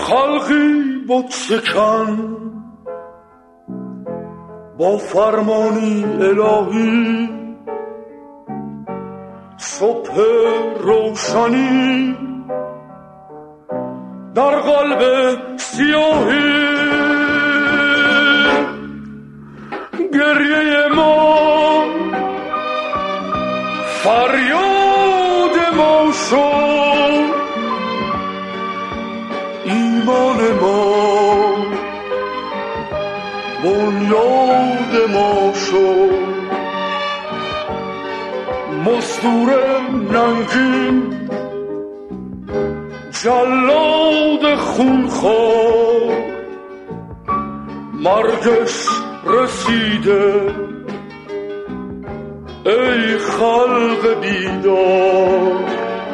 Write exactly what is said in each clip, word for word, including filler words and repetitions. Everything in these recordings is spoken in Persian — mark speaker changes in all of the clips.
Speaker 1: خلقی بت شکن با فرمانی الهی، صبح روشنی در قلب سیاهی. گریه ما فریاد ما شد، ایمان ما بنیاد ما شد. مزدور ننگین جلاد خونخوار، مرگش رسیده ای خلق بیدار.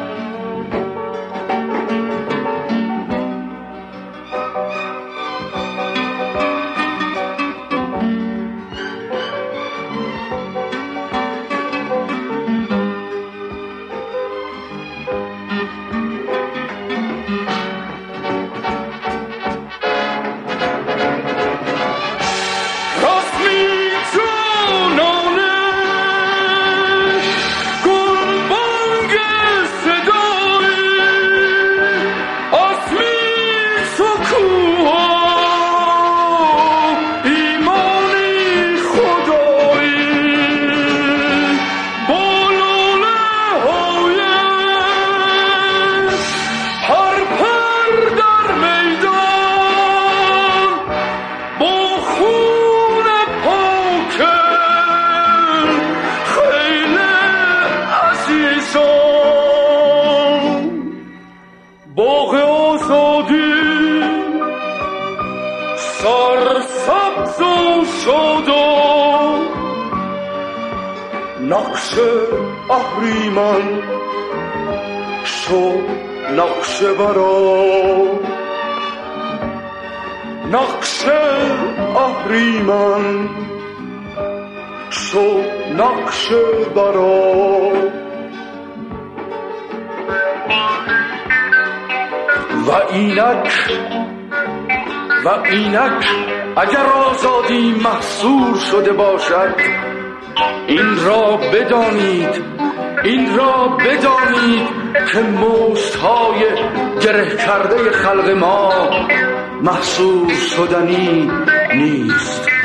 Speaker 1: باغ آزادی سرسبز و شاد و نقش اهریمن شو نقش برا، نقش اهریمن شو نقش برا. و اینک و اینک اگر آزادی محصور شده باشد، این را بدانید این را بدانید که مشت‌های گره کرده خلق ما محصور شدنی نیست.